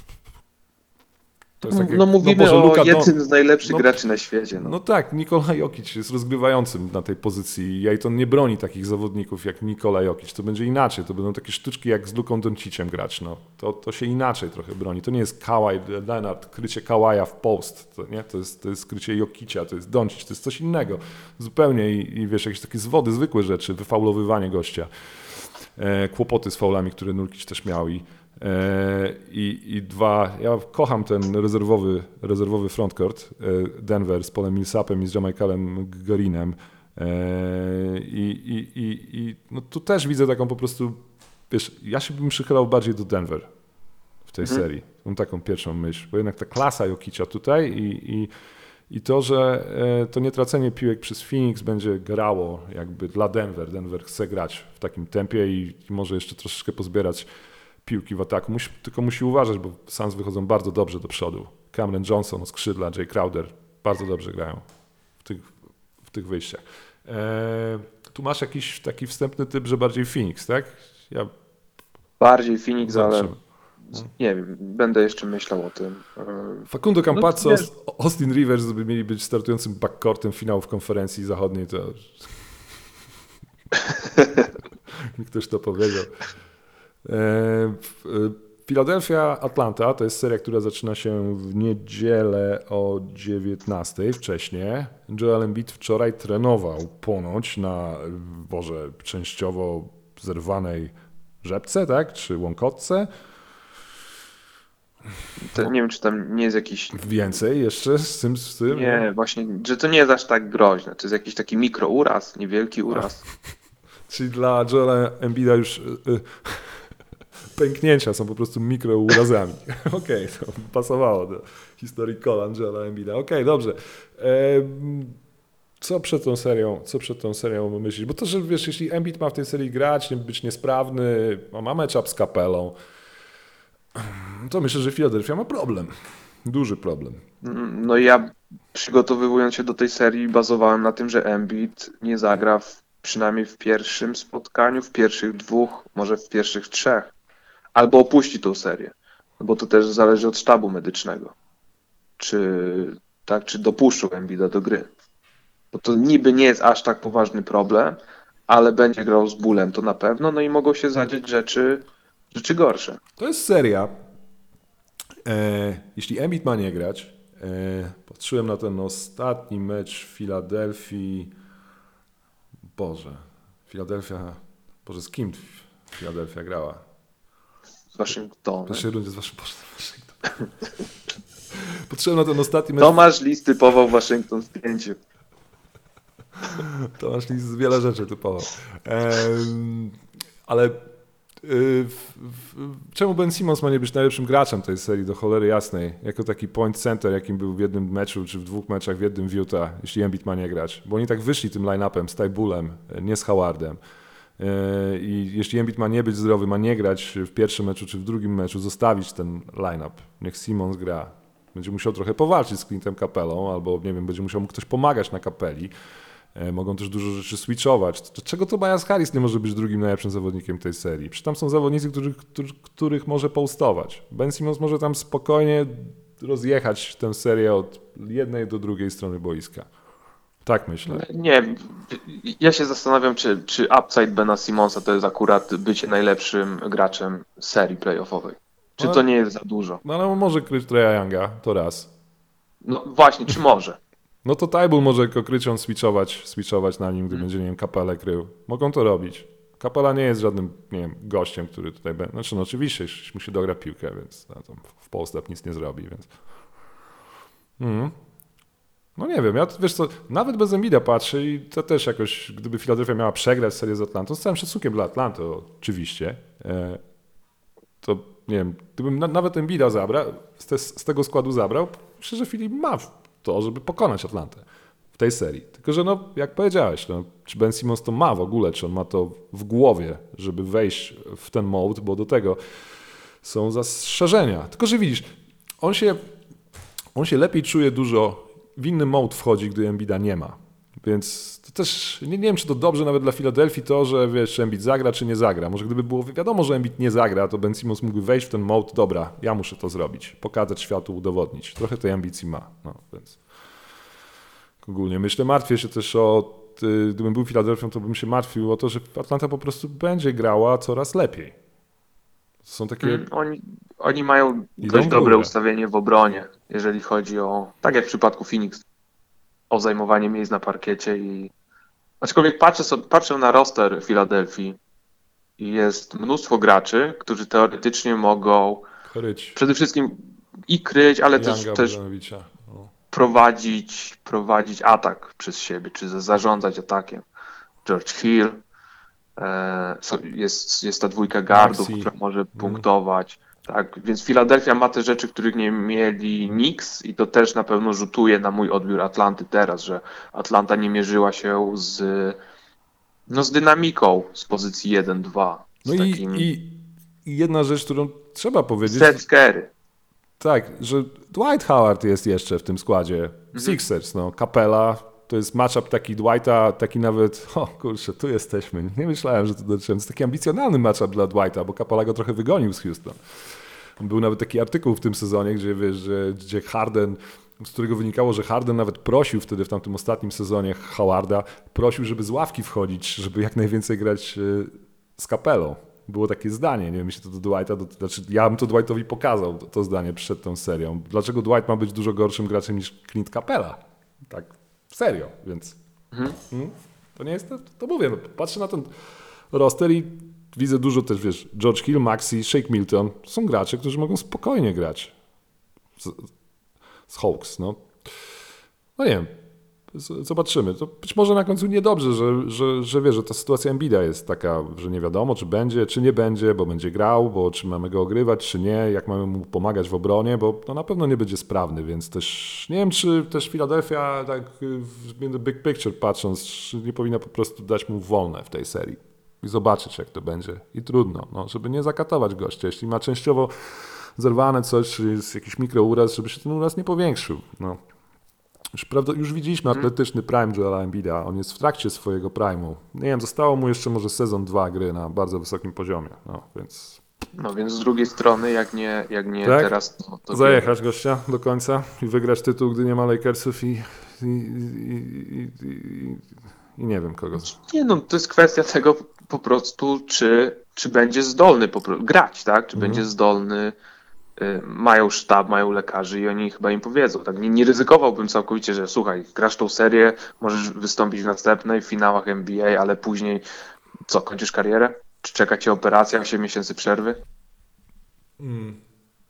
To jest tak jak, No mówimy Boże, o Luka jednym Don- z najlepszych no, graczy na świecie. No. No tak, Nikola Jokic jest rozgrywającym na tej pozycji i Ayton nie broni takich zawodników jak Nikola Jokic. To będzie inaczej, to będą takie sztuczki jak z Luką Donciciem grać. No. To, to się inaczej trochę broni. To nie jest Kawhi Leonard, krycie Kawaja w post. To, nie? To, jest, to jest krycie Jokicia, to jest Doncic, to jest coś innego. Zupełnie i, i wiesz, jakieś takie zwody, zwykłe rzeczy, wyfaulowywanie gościa. E, kłopoty z faulami, które Nurkic też miał i I, I dwa, ja kocham ten rezerwowy, rezerwowy frontcourt Denver z Polem Millsapem i z Jamaikalem Greenem. I, i, i, i no tu też widzę taką po prostu, wiesz, ja się bym przychylał bardziej do Denver w tej mhm. serii. Mam taką pierwszą myśl, bo jednak ta klasa Jokicia tutaj i, i, i to, że to nietracenie piłek przez Phoenix będzie grało jakby dla Denver. Denver chce grać w takim tempie i, i może jeszcze troszeczkę pozbierać piłki w ataku, musi, tylko musi uważać, bo Suns wychodzą bardzo dobrze do przodu. Cameron Johnson, skrzydla, Jay Crowder, bardzo dobrze grają w tych, w tych wyjściach. E, tu masz jakiś taki wstępny typ, że bardziej Phoenix, tak? Ja Bardziej Phoenix, ale zobaczymy. nie wiem, będę jeszcze myślał o tym. E, Facundo No Campazzo, wiesz, Austin Rivers, gdyby mieli być startującym backcourtem finałów konferencji zachodniej, to ktoś to powiedział. E, Philadelphia Atlanta to jest seria, która zaczyna się w niedzielę o dziewiętnastej wcześniej. Joel Embiid wczoraj trenował ponoć na, Boże, częściowo zerwanej rzepce, tak? Czy łąkotce. to nie wiem, czy tam nie jest jakiś. Więcej jeszcze z tym, z tym. Nie, właśnie, że to nie jest aż tak groźne. To jest jakiś taki mikrouraz, niewielki uraz. Czyli dla Joela Embida już y, y, pęknięcia są po prostu mikrourazami. Okej, okay, to pasowało do historii kolan Joela Embida. Okej, okay, dobrze. Ehm, co przed tą serią, co przed tą serią myślisz? Bo to, że wiesz, jeśli Embiid ma w tej serii grać, być niesprawny, ma matchup z Capellą, to myślę, że Philadelphia ma problem. Duży problem. No i ja przygotowując się do tej serii bazowałem na tym, że Embiid nie zagra w, przynajmniej w pierwszym spotkaniu, w pierwszych dwóch, może w pierwszych trzech. Albo opuści tą serię. No bo to też zależy od sztabu medycznego. Czy, tak, czy dopuszczą Embida do gry. Bo to niby nie jest aż tak poważny problem, ale będzie grał z bólem, to na pewno. No i mogą się zadziać rzeczy, rzeczy gorsze. To jest seria. E, jeśli Embiid ma nie grać, e, patrzyłem na ten ostatni mecz w Filadelfii. Boże, Filadelfia. Boże, z kim Filadelfia grała? Z Waszyngtonem. W pierwszej rundzie z Waszyngtonem. Patrzyłem na ten ostatni mecz. Tomasz Lis typował Waszyngton w pięciu. Tomasz Lis wiele rzeczy typował. Ehm, ale y, w, w, czemu Ben Simmons ma nie być najlepszym graczem tej serii, do cholery jasnej, jako taki point center, jakim był w jednym meczu, czy w dwóch meczach w jednym w Utah, jeśli Embiid ma nie grać. Bo oni tak wyszli tym line-upem z Tybulem, nie z Howardem. I jeśli Embiid ma nie być zdrowy, ma nie grać w pierwszym meczu czy w drugim meczu, zostawić ten line-up. Niech Simmons gra. Będzie musiał trochę powalczyć z Clintem Capellą, albo nie wiem, będzie musiał mu ktoś pomagać na Capelli. Mogą też dużo rzeczy switchować. Czego Tobias Harris nie może być drugim najlepszym zawodnikiem tej serii? Przecież tam są zawodnicy, których, których, których może postować. Ben Simmons może tam spokojnie rozjechać tę serię od jednej do drugiej strony boiska. Tak myślę. Nie, ja się zastanawiam, czy, czy upside Bena Simmonsa to jest akurat bycie najlepszym graczem serii playoffowej. Czy No, to nie jest za dużo? No ale on może kryć Treya Younga, to raz. No właśnie, czy może? No to Tybul może jako krycią switchować, switchować na nim, gdy Hmm. będzie, nie wiem, Capellę krył. Mogą to robić. Capella nie jest żadnym, nie wiem, gościem, który tutaj będzie. Znaczy, no oczywiście, musi dogra piłkę, więc no, tam w post-up nic nie zrobi, więc... Mhm. No nie wiem, ja wiesz co, nawet bez Embida patrzę i to też jakoś, gdyby Philadelphia miała przegrać serię z Atlantą, z całym szacunkiem dla Atlanty oczywiście, to nie wiem, gdybym na, nawet Embida zabrał, z, te, z tego składu zabrał, myślę, że Filip ma to, żeby pokonać Atlantę w tej serii. Tylko, że no, jak powiedziałeś, no, czy Ben Simmons to ma w ogóle, czy on ma to w głowie, żeby wejść w ten mode, bo do tego są zastrzeżenia. Tylko, że widzisz, on się, on się lepiej czuje dużo, w inny mode wchodzi, gdy Embida nie ma. Więc to też, nie, nie wiem, czy to dobrze nawet dla Filadelfii to, że wiesz, czy Embiid zagra, czy nie zagra. Może gdyby było wiadomo, że Embiid nie zagra, to Ben Simmons mógłby wejść w ten mode, dobra, ja muszę to zrobić, pokazać światu, udowodnić. Trochę tej ambicji ma, no więc ogólnie myślę, martwię się też o, gdybym był Filadelfią, to bym się martwił o to, że Atlanta po prostu będzie grała coraz lepiej. To są takie... Mm, oni, oni mają Idą dość w dobre górę. ustawienie w obronie, jeżeli chodzi o, tak jak w przypadku Phoenix, o zajmowanie miejsc na parkiecie i aczkolwiek patrzę, sobie, patrzę na roster Filadelfii i jest mnóstwo graczy, którzy teoretycznie mogą Kryć przede wszystkim i kryć, ale też, Younga, też Bogdanowicza. No. prowadzić, prowadzić atak przez siebie, czy za- zarządzać atakiem. George Hill, e, so- jest, jest ta dwójka gardów, Maxey. która może punktować. Tak, więc Philadelphia ma te rzeczy, których nie mieli Knicks i to też na pewno rzutuje na mój odbiór Atlanty teraz, że Atlanta nie mierzyła się z, no, z dynamiką z pozycji jeden dwa. Z No i, takim i, i jedna rzecz, którą trzeba powiedzieć, Seth Curry. Tak, że Dwight Howard jest jeszcze w tym składzie. Mhm. Sixers, no, Capela, to jest matchup taki Dwighta, taki nawet, o kurczę, tu jesteśmy. Nie myślałem, że to dotrzemy. To jest taki ambicjonalny matchup dla Dwighta, bo Capela go trochę wygonił z Houston. Był nawet taki artykuł w tym sezonie, gdzie wiesz, że, gdzie Harden, z którego wynikało, że Harden nawet prosił wtedy w tamtym ostatnim sezonie Howarda, prosił, żeby z ławki wchodzić, żeby jak najwięcej grać z Capelą. Było takie zdanie, nie wiem, mi się to do Dwighta, do, znaczy ja bym to Dwightowi pokazał, to, to zdanie przed tą serią. Dlaczego Dwight ma być dużo gorszym graczem niż Clint Capela? Tak, serio, więc mhm. hmm, to nie jest, to, to mówię, no, patrzę na ten roster i widzę dużo też, wiesz, George Hill, Maxey, Shake Milton, to są gracze, którzy mogą spokojnie grać z, z Hawks, no. No nie wiem, zobaczymy. To być może na końcu niedobrze, że, że, że wiesz, że ta sytuacja Embida jest taka, że nie wiadomo, czy będzie, czy nie będzie, bo będzie grał, bo czy mamy go ogrywać, czy nie, jak mamy mu pomagać w obronie, bo no na pewno nie będzie sprawny, więc też nie wiem, czy też Philadelphia tak w big picture patrząc, czy nie powinna po prostu dać mu wolne w tej serii i zobaczyć, jak to będzie. I trudno, no, żeby nie zakatować gościa. Jeśli ma częściowo zerwane coś, czy jest jakiś mikrouraz, żeby się ten uraz nie powiększył. No. Już, prawda, już widzieliśmy atletyczny prime Joela Embida, on jest w trakcie swojego prime'u. Nie wiem, zostało mu jeszcze może sezon dwa gry na bardzo wysokim poziomie, no więc... No więc z drugiej strony, jak nie, jak nie tak? teraz, to... to zajechać gościa do końca i wygrać tytuł, gdy nie ma Lakersów i, i, i, i, i, i nie wiem kogo. Nie no, to jest kwestia tego po prostu, czy, czy będzie zdolny po prostu grać, tak? Czy Mhm. będzie zdolny... Mają sztab, mają lekarzy i oni chyba im powiedzą. Tak? Nie, nie ryzykowałbym całkowicie, że słuchaj, grasz tą serię, możesz wystąpić w następnej, w finałach N B A, ale później co, kończysz karierę? Czy czeka cię operacja, osiem miesięcy przerwy? Mm.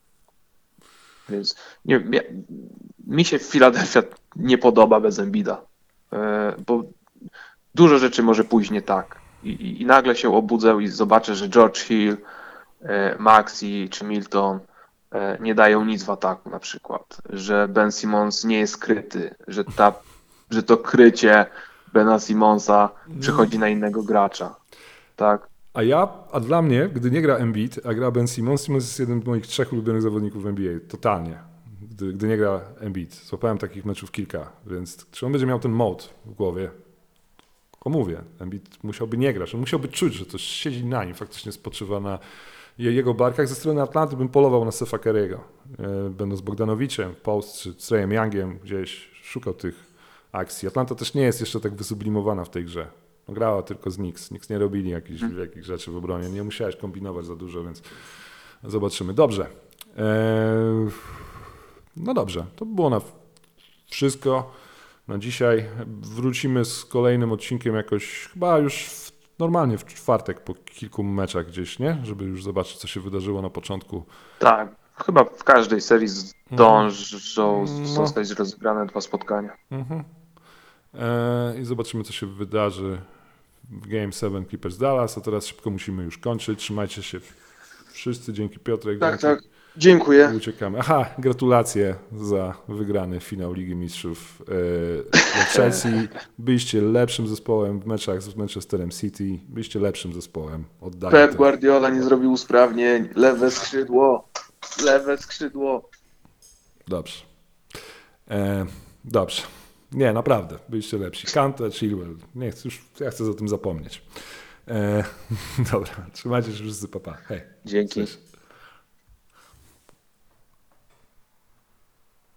Więc nie, mi, mi się Philadelphia nie podoba bez Embida, bo dużo rzeczy może pójść nie tak. I, i, i nagle się obudzę i zobaczę, że George Hill, Maxey czy Milton nie dają nic w ataku na przykład, że Ben Simmons nie jest kryty, że, ta, że to krycie Bena Simmonsa przechodzi na innego gracza, tak? A ja, a dla mnie, gdy nie gra Embiid, a gra Ben Simmons, Simmons jest jednym z moich trzech ulubionych zawodników w N B A, totalnie, gdy, gdy nie gra Embiid. Złapałem takich meczów kilka, więc czy on będzie miał ten mode w głowie? Tylko mówię, Embiid musiałby nie grać, on musiałby czuć, że to siedzi na nim, faktycznie spoczywa na jego barkach. Ze strony Atlanty bym polował na Stefa Curry'ego, będąc Bogdanowiczem, Post czy z Treyem Youngiem, gdzieś szukał tych akcji. Atlanta też nie jest jeszcze tak wysublimowana w tej grze. No, grała tylko z Knicks. Knicks nie robili jakichś hmm. wielkich rzeczy w obronie. Nie musiałeś kombinować za dużo, więc zobaczymy. Dobrze. Eee, no dobrze, to było na wszystko na dzisiaj. Wrócimy z kolejnym odcinkiem jakoś chyba już w normalnie w czwartek po kilku meczach gdzieś, nie? Żeby już zobaczyć, co się wydarzyło na początku. Tak, chyba w każdej serii zdążą no. zostać rozegrane dwa spotkania. Mhm. Eee, I zobaczymy, co się wydarzy w Game siedem Clippers Dallas, a teraz szybko musimy już kończyć. Trzymajcie się wszyscy. Dzięki Piotrek. Tak, dzięki. tak. Dziękuję. Uciekamy. Aha, gratulacje za wygrany finał Ligi Mistrzów dla Chelsea. Byliście lepszym zespołem w meczach z Manchesterem City. Byliście lepszym zespołem. Oddaję Pep to. Guardiola nie zrobił usprawnień. Lewe skrzydło. Lewe skrzydło. Dobrze. E, dobrze. Nie, naprawdę. Byliście lepsi. Kante, Chilwell. Nie chcę już, ja chcę o tym zapomnieć. E, dobra. Trzymajcie się wszyscy. Pa, pa. Hej. Dzięki. Cześć.